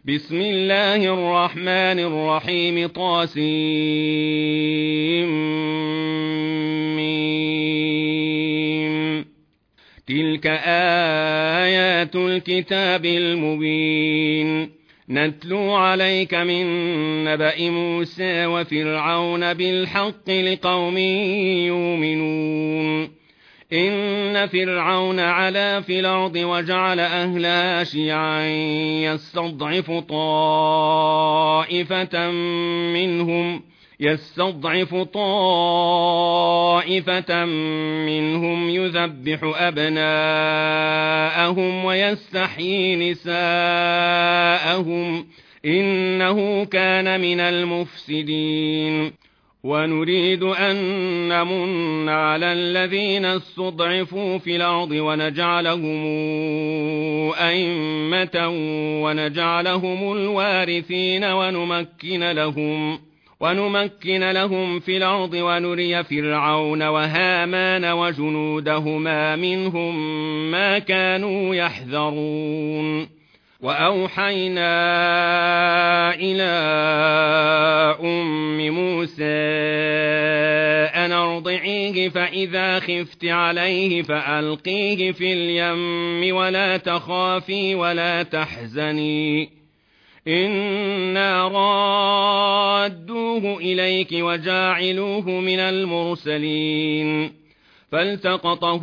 بسم الله الرحمن الرحيم طاسيم. تلك آيات الكتاب المبين نتلو عليك من نبأ موسى وفرعون بالحق لقوم يؤمنون. إن فرعون علا في الأرض وجعل أهلها شيعا يستضعف طائفة منهم يذبح أبناءهم ويستحيي نساءهم إنه كان من المفسدين. ونريد أن نمن على الذين استضعفوا في الأرض ونجعلهم أئمة ونجعلهم الوارثين ونمكن لهم في الأرض ونري فرعون وهامان وجنودهما منهم ما كانوا يحذرون. وأوحينا إلى أم موسى أن أرضعيه فإذا خفت عليه فألقيه في اليم ولا تخافي ولا تحزني إنا رادوه إليك وجاعلوه من المرسلين. فالتقطه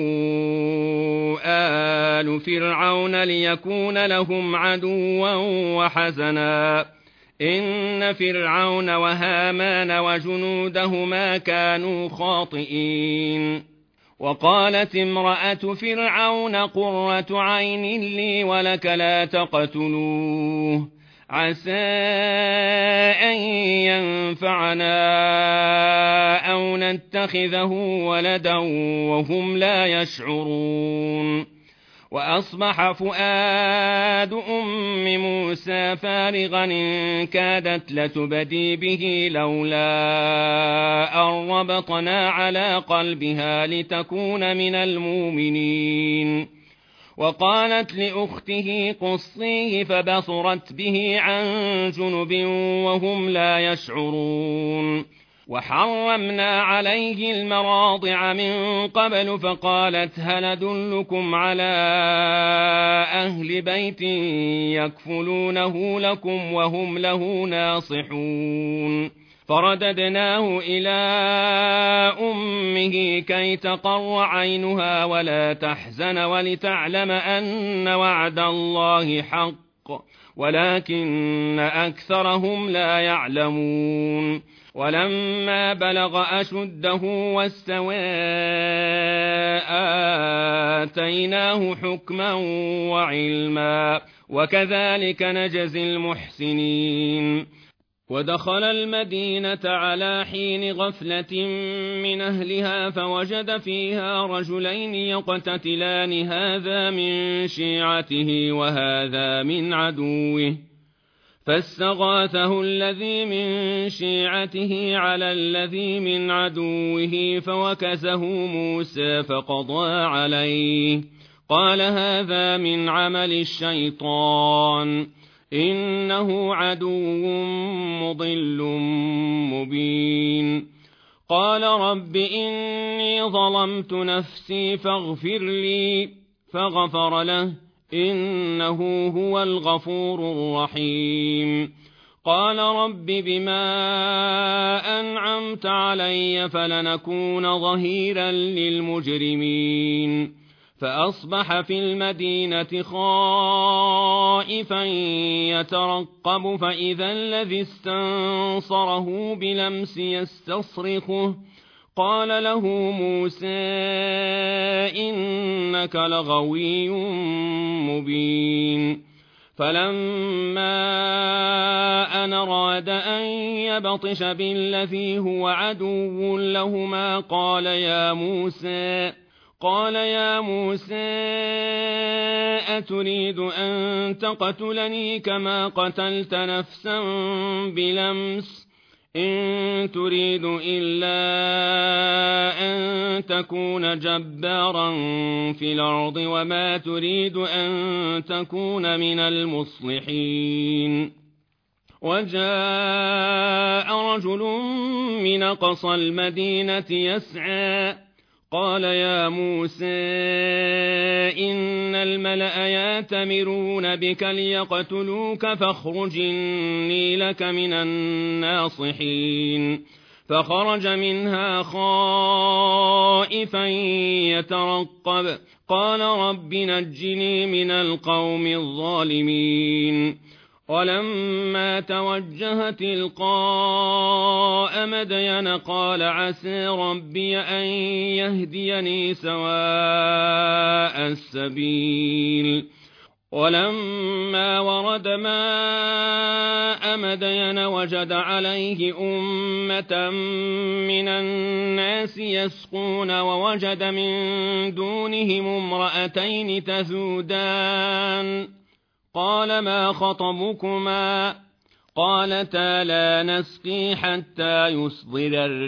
آل فرعون ليكون لهم عدوا وحزنا إن فرعون وهامان وجنودهما كانوا خاطئين. وقالت امرأة فرعون قرة عين لي ولك لا تقتلوه عسى أن ينفعنا أو نتخذه ولدا وهم لا يشعرون. وأصبح فؤاد أم موسى فارغا إن كادت لتبدي به لولا أن ربطنا على قلبها لتكون من المؤمنين. وقالت لأخته قصيه فبصرت به عن جنب وهم لا يشعرون. وحرمنا عليه المراضع من قبل فقالت هل أدلكم على أهل بيت يكفلونه لكم وهم له ناصحون. فرددناه إلى أمه كي تقر عينها ولا تحزن ولتعلم أن وعد الله حق ولكن أكثرهم لا يعلمون. ولما بلغ أشده واستوى آتيناه حكما وعلما وكذلك نجزي المحسنين. ودخل المدينة على حين غفلة من أهلها فوجد فيها رجلين يقتتلان هذا من شيعته وهذا من عدوه فاستغاثه الذي من شيعته على الذي من عدوه فوكزه موسى فقضى عليه قال هذا من عمل الشيطان إنه عدو مضل مبين. قال رب إني ظلمت نفسي فاغفر لي فغفر له إنه هو الغفور الرحيم. قال رب بما أنعمت علي فلنكون ظهيرا للمجرمين. فأصبح في المدينة خائفا يترقب فإذا الذي استنصره بلمس يستصرخه قال له موسى إنك لغوي مبين. فلما أن أراد أن يبطش بالذي هو عدو لهما قال يا موسى أتريد أن تقتلني كما قتلت نفسا بلمس إن تريد إلا أن تكون جبارا في الأرض وما تريد أن تكون من المصلحين. وجاء رجل من أقصى المدينة يسعى قال يا موسى إن الملأ يأتمرون بك ليقتلوك فاخرج إني لك من الناصحين. فخرج منها خائفا يترقب قال رب نجني من القوم الظالمين. ولما توجه تلقاء مدين قال عسى ربي أن يهديني سواء السبيل. ولما ورد ماء مدين وجد عليه أمة من الناس يسقون ووجد من دونهم امرأتين تذودان قال ما خطبكما قالتا لا نسقي حتى يصدر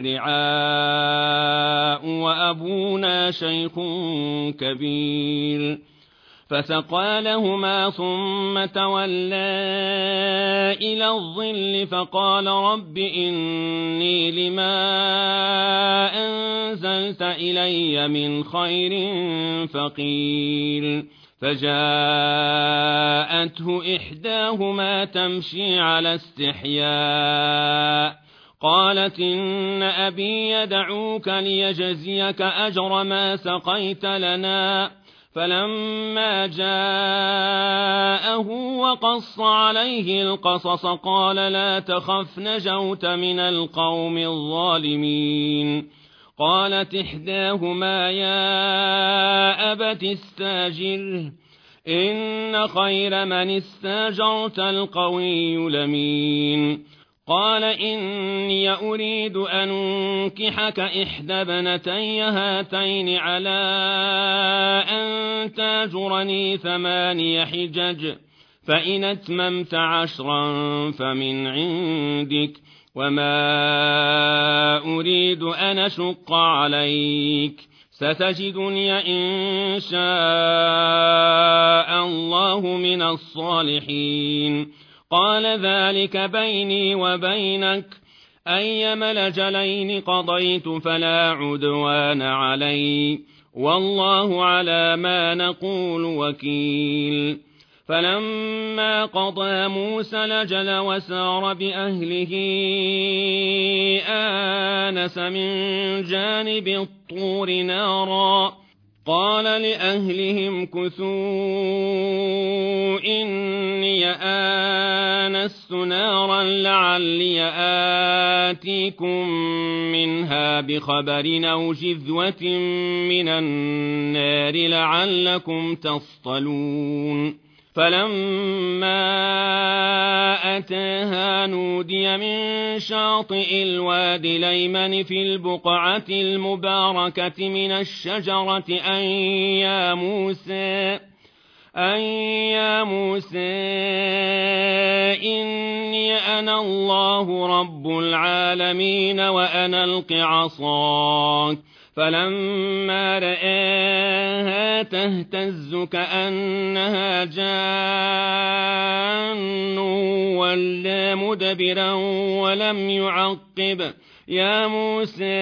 الرعاء وأبونا شيخ كبير. فسقى لهما ثم تولى إلى الظل فقال رب إني لما أنزلت إلي من خير فقير. فجاءته إحداهما تمشي على استحياء قالت إن أبي يدعوك ليجزيك أجر ما سقيت لنا. فلما جاءه وقص عليه القصص قال لا تخف نجوت من القوم الظالمين. قالت إحداهما يا أبت استاجره إن خير من استاجرت القوي الأمين. قال إني أريد أن أنكحك إحدى ابنتي هاتين على أن تاجرني 8 حجج فإن أتممت 10 فمن عندك وما أريد أن أشق عليك ستجدني إن شاء الله من الصالحين. قال ذلك بيني وبينك أيما الأجلين قضيت فلا عدوان علي والله على ما نقول وكيل. فلما قضى موسى الأجل وسار بأهله آنس من جانب الطور نارا قال لأهلهم امكثوا إني آنست نارا لعلي آتيكم منها بخبر أو جذوة من النار لعلكم تصطلون. فلما أتاها نودي من شاطئ الوادي الأيمن في البقعة المباركة من الشجرة أن يا موسى إني أنا الله رب العالمين وأن ألق عصاك. فلما رآها تهتز كأنها جان ولى مدبرا ولم يعقب يا موسى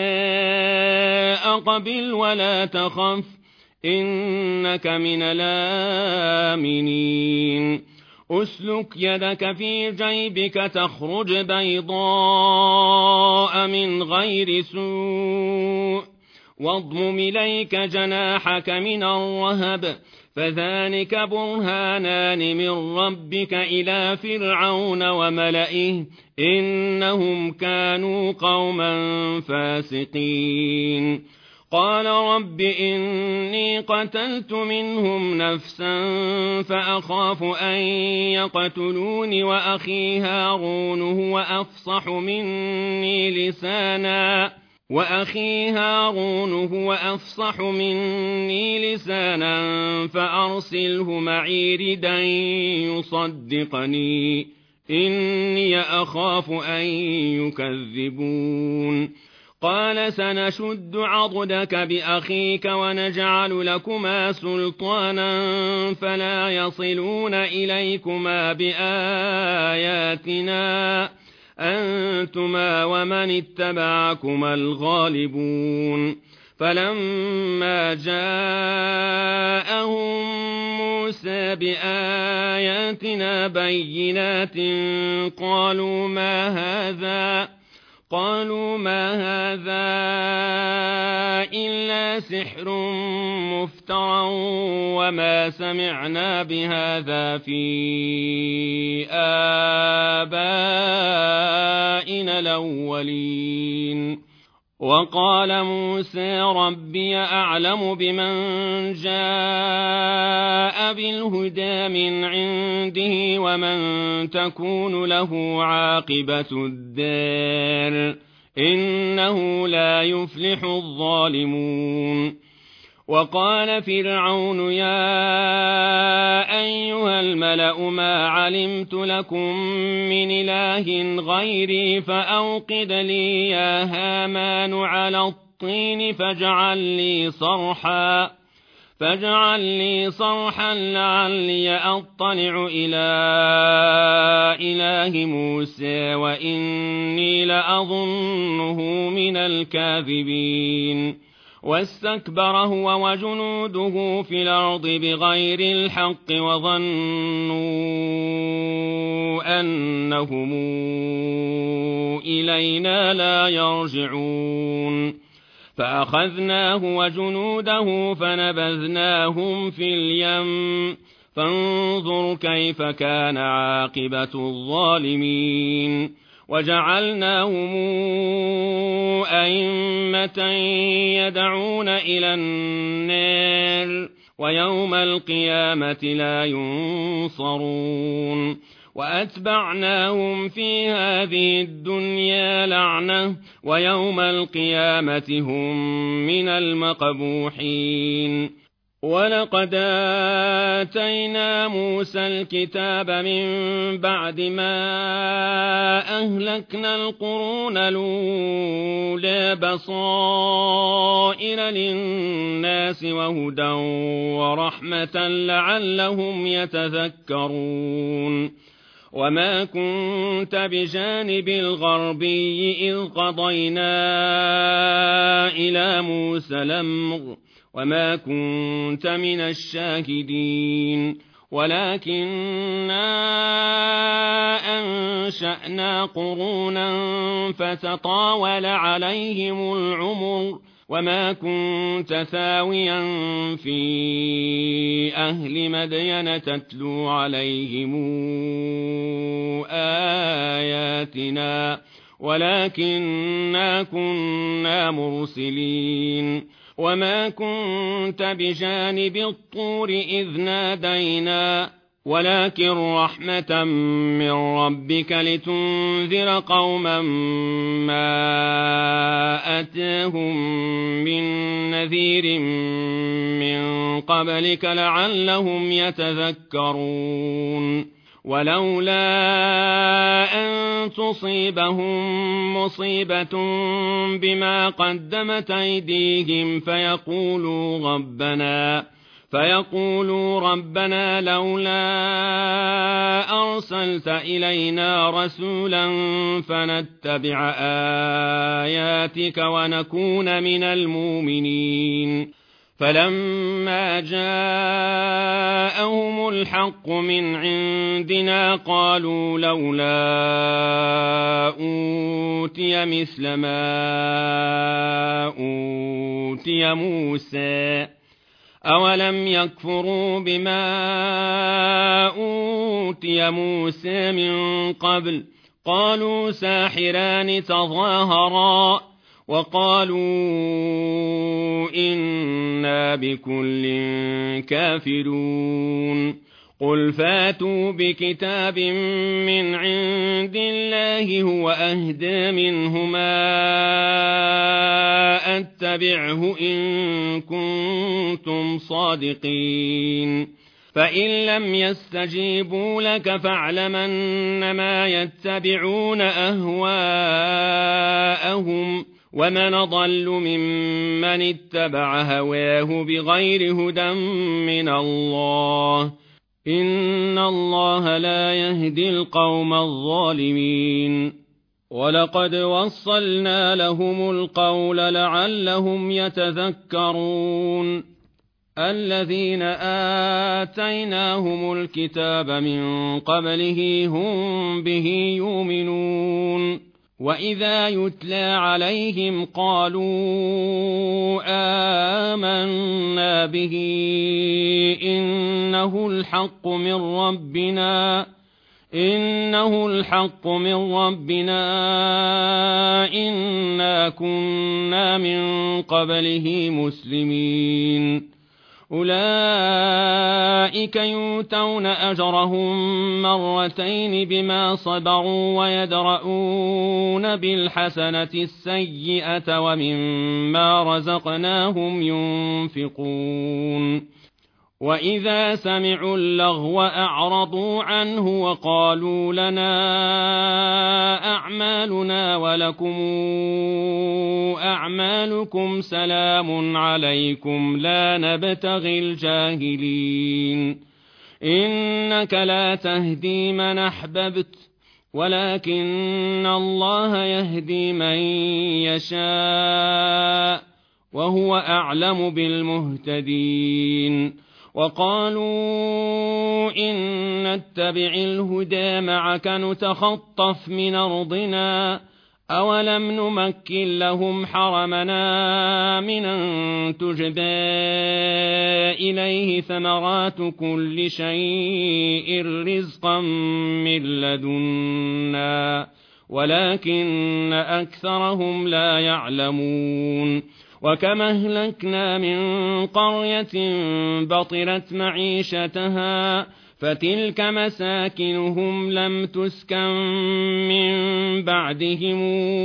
أقبل ولا تخف إنك من الآمنين. أسلك يدك في جيبك تخرج بيضاء من غير سوء واضمم إليك جناحك من الرهب فذلك برهانان من ربك إلى فرعون وملئه إنهم كانوا قوما فاسقين. قال رب إني قتلت منهم نفسا فأخاف أن يقتلون وأخي هارون هو أفصح مني لسانا فأرسله معي ردا يصدقني إني أخاف أن يكذبون قال سنشد عضدك بأخيك ونجعل لكما سلطانا فلا يصلون إليكما بآياتنا أنتما ومن اتبعكما الغالبون فلما جاءهم موسى بآياتنا بينات قالوا ما هذا إلا سحر مفترى وما سمعنا بهذا في آبائنا الأولين وقال موسى ربي أعلم بمن جاء بالهدى من عنده ومن تكون له عاقبة الدار إنه لا يفلح الظالمون وقال فرعون يا أيها الملأ ما علمت لكم من إله غيري فأوقد لي يا هامان على الطين فاجعل لي صرحا لعلي أطلع إلى إله موسى وإني لأظنه من الكاذبين واستكبر هو وجنوده في الأرض بغير الحق وظنوا أنهم إلينا لا يرجعون فأخذناه وجنوده فنبذناهم في اليم فانظر كيف كان عاقبة الظالمين وجعلناهم أئمة يدعون إلى النار ويوم القيامة لا ينصرون وأتبعناهم في هذه الدنيا لعنة ويوم القيامة هم من المقبوحين ولقد آتينا موسى الكتاب من بعد ما أهلكنا القرون الأولى بصائر للناس وهدى ورحمة لعلهم يتذكرون وما كنت بجانب الغربي إذ قضينا إلى موسى الأمر وما كنت من الشاهدين ولكننا أنشأنا قرونا فتطاول عليهم العمر وما كنت ثاويا في أهل مدين تتلو عليهم آياتنا ولكننا كنا مرسلين وما كنت بجانب الطور إذ نادينا ولكن رحمة من ربك لتنذر قوما ما أتاهم من نذير من قبلك لعلهم يتذكرون ولولا أن تصيبهم مصيبة بما قدمت أيديهم فيقولوا ربنا لولا أرسلت إلينا رسولا فنتبع آياتك ونكون من المؤمنين فلما جاءهم الحق من عندنا قالوا لولا أوتي مثل ما أوتي موسى أولم يكفروا بما أوتي موسى من قبل قالوا ساحران تظاهرا وقالوا إنا بكل كافرون قل فاتوا بكتاب من عند الله هو أهدى منهما أتبعه إن كنتم صادقين فإن لم يستجيبوا لك فاعلم أنما يتبعون أهواءهم ومن ضل ممن اتبع هواه بغير هدى من الله إن الله لا يهدي القوم الظالمين ولقد وصلنا لهم القول لعلهم يتذكرون الذين آتيناهم الكتاب من قبله هم به يؤمنون وإذا يتلى عليهم قالوا آمنا به إنه الحق من ربنا إنا كنا من قبله مسلمين أولئك يؤتون أجرهم مرتين بما صبروا ويدرؤون بالحسنة السيئة ومما رزقناهم ينفقون وإذا سمعوا اللغو أعرضوا عنه وقالوا لنا أعمالنا ولكم أعمالكم سلام عليكم لا نبتغي الجاهلين إنك لا تهدي من أحببت ولكن الله يهدي من يشاء وهو أعلم بالمهتدين وقالوا إن نتبع الهدى معك نتخطف من أرضنا أولم نمكن لهم حرمنا من أن تجبى إليه ثمرات كل شيء رزقا من لدنا ولكن أكثرهم لا يعلمون وكما أهلكنا من قرية بطرت معيشتها فتلك مساكنهم لم تسكن من بعدهم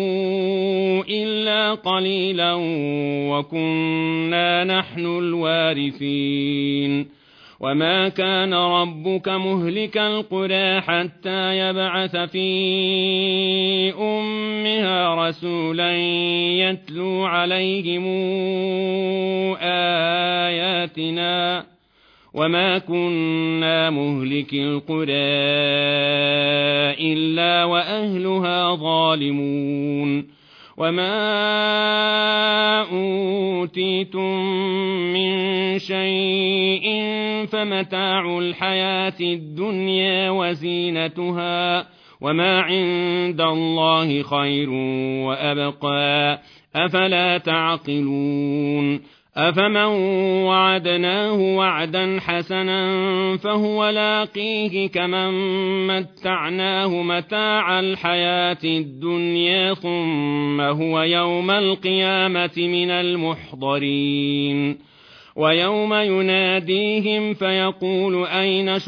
إلا قليلا وكنا نحن الوارثين وما كان ربك مهلك القرى حتى يبعث في أمها رسولا يتلو عليهم آياتنا وما كنا مهلك القرى إلا وأهلها ظالمون وما أوتيتم من شيء فمتاع الحياة الدنيا وزينتها وما عند الله خير وأبقى أفلا تعقلون أفمن وعدناه وعدا حسنا فهو لاقيه كمن متعناه متاع الحياة الدنيا ثم هو يوم القيامة من المحضرين ويوم يناديهم فيقول أين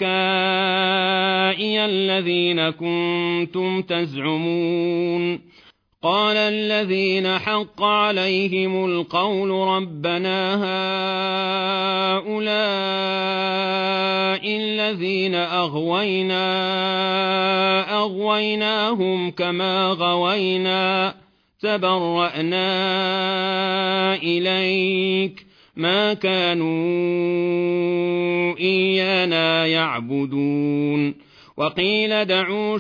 شركائي الذين كنتم تزعمون قال الذين حق عليهم القول ربنا هؤلاء الذين أغويناهم كما غوينا تبرأنا إليك ما كانوا إيانا يعبدون وقيل دعوا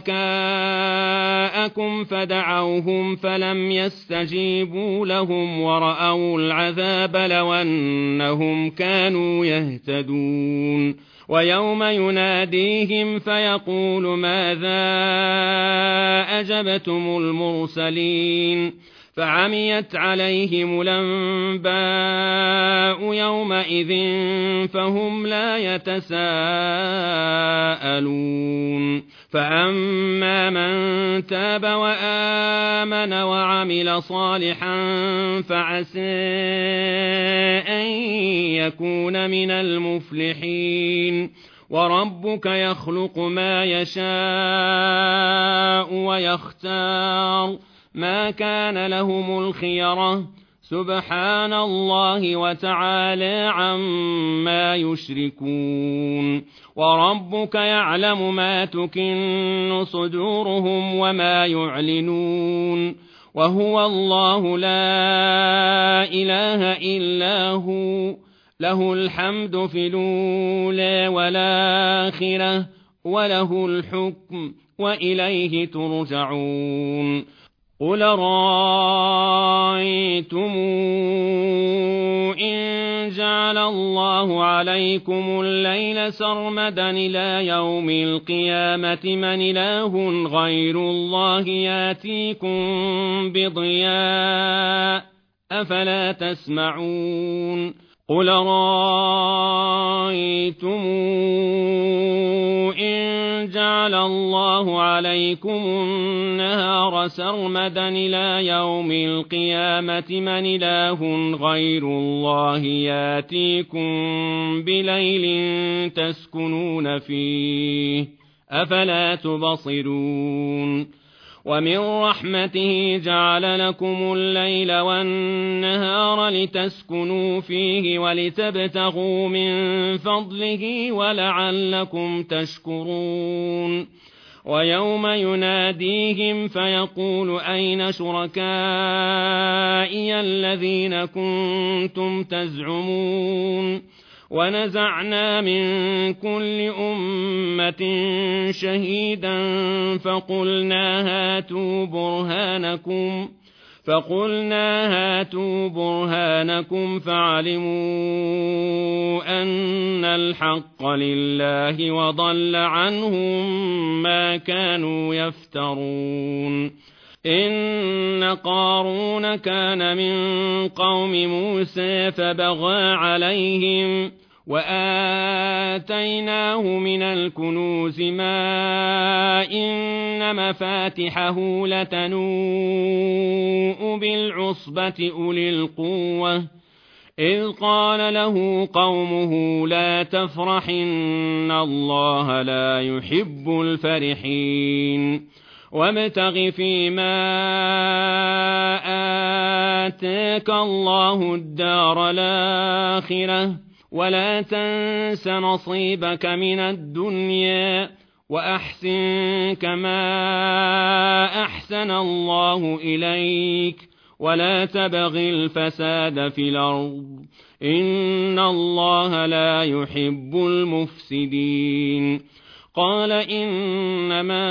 شركاءكم فدعوهم فلم يستجيبوا لهم ورأوا العذاب لو أنهم كانوا يهتدون ويوم يناديهم فيقول ماذا أجبتم المرسلين فعميت عليهم الأنباء يومئذ فهم لا يتساءلون فأما من تاب وآمن وعمل صالحا فعسى أن يكون من المفلحين وربك يخلق ما يشاء ويختار ما كان لهم الخيرة سبحان الله وتعالى عما يشركون وربك يعلم ما تكن صدورهم وما يعلنون وهو الله لا إله إلا هو له الحمد في الأولى والآخرة وله الحكم وإليه ترجعون قل رأيتم إن جعل الله عليكم الليل سرمدا إلى يوم القيامة من إله غير الله ياتيكم بضياء أفلا تسمعون قل رأيتم إن جعل الله عليكم النهار سرمدا إلى يوم القيامة من إله غير الله ياتيكم بليل تسكنون فيه أفلا تبصرون ومن رحمته جعل لكم الليل والنهار لتسكنوا فيه ولتبتغوا من فضله ولعلكم تشكرون ويوم يناديهم فيقول أين شركائي الذين كنتم تزعمون ونزعنا من كل أمة شهيدا فقلنا هاتوا برهانكم فعلموا أن الحق لله وضل عنهم ما كانوا يفترون إن قارون كان من قوم موسى فبغى عليهم وآتيناه من الكنوز ما إن مفاتحه لتنوء بالعصبة أولي القوة إذ قال له قومه لا تفرح إن الله لا يحب الفرحين وابتغ فيما آتاك الله الدار الآخرة ولا تنس نصيبك من الدنيا وأحسن كما أحسن الله إليك ولا تبغ الفساد في الأرض إن الله لا يحب المفسدين قال إنما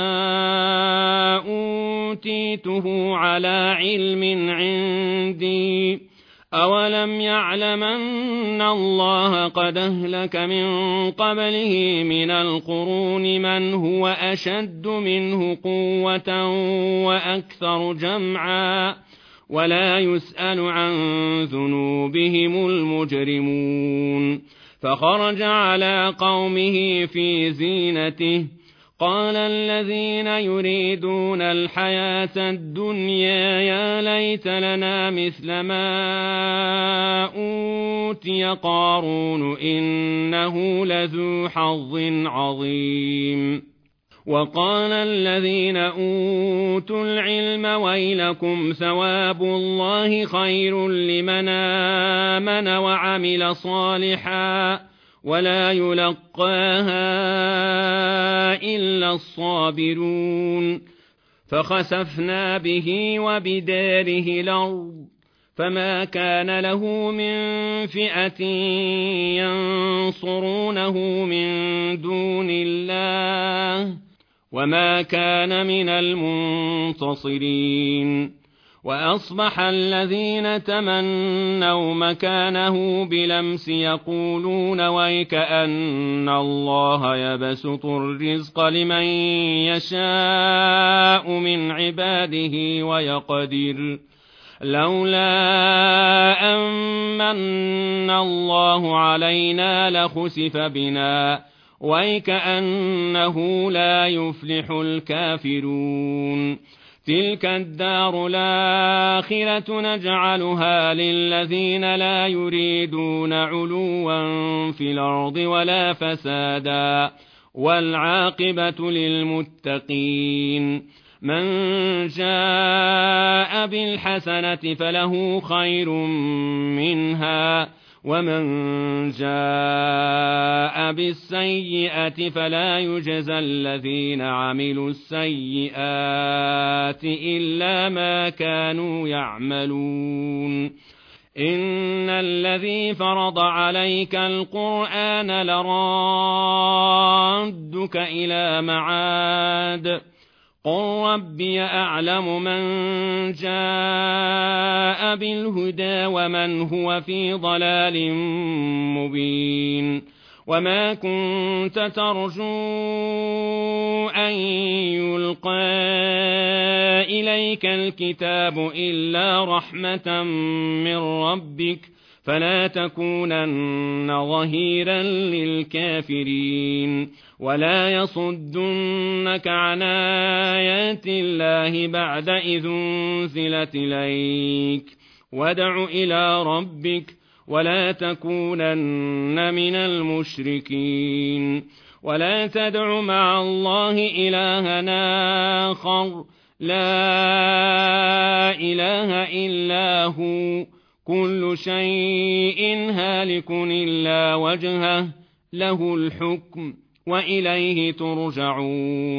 أوتيته على علم عندي أولم يعلم أن الله قد أهلك من قبله من القرون من هو أشد منه قوة وأكثر جمعا ولا يسأل عن ذنوبهم المجرمون فخرج على قومه في زينته قال الذين يريدون الحياة الدنيا يا ليت لنا مثل ما أوتي قارون إنه لذو حظ عظيم وقال الذين أوتوا العلم ويلكم ثواب الله خير لمن آمن وعمل صالحا ولا يلقاها إلا الصابرون فخسفنا به وبداره الأرض فما كان له من فئة ينصرونه من دون الله وما كان من المنتصرين وأصبح الذين تمنوا مكانه بلمس يقولون ويكأن الله يبسط الرزق لمن يشاء من عباده ويقدر لولا أمن الله علينا لخسف بنا ويكأنه لا يفلح الكافرون تلك الدار الآخرة نجعلها للذين لا يريدون علوا في الأرض ولا فسادا والعاقبة للمتقين من جاء بالحسنة فله خير منها ومن جاء بالسيئة فلا يجزى الذين عملوا السيئات إلا ما كانوا يعملون إن الذي فرض عليك القرآن لرادك إلى معاد قل ربي أعلم من جاء بالهدى ومن هو في ضلال مبين وما كنت ترجو أن يلقى إليك الكتاب إلا رحمة من ربك فلا تكونن ظهيرا للكافرين ولا يصدنك عن آيات الله بعد إذ أنزلت إليك وادع إلى ربك ولا تكونن من المشركين ولا تدع مع الله إلها آخر لا إله إلا هو كل شيء هالك إلا وجهه له الحكم وإليه ترجعون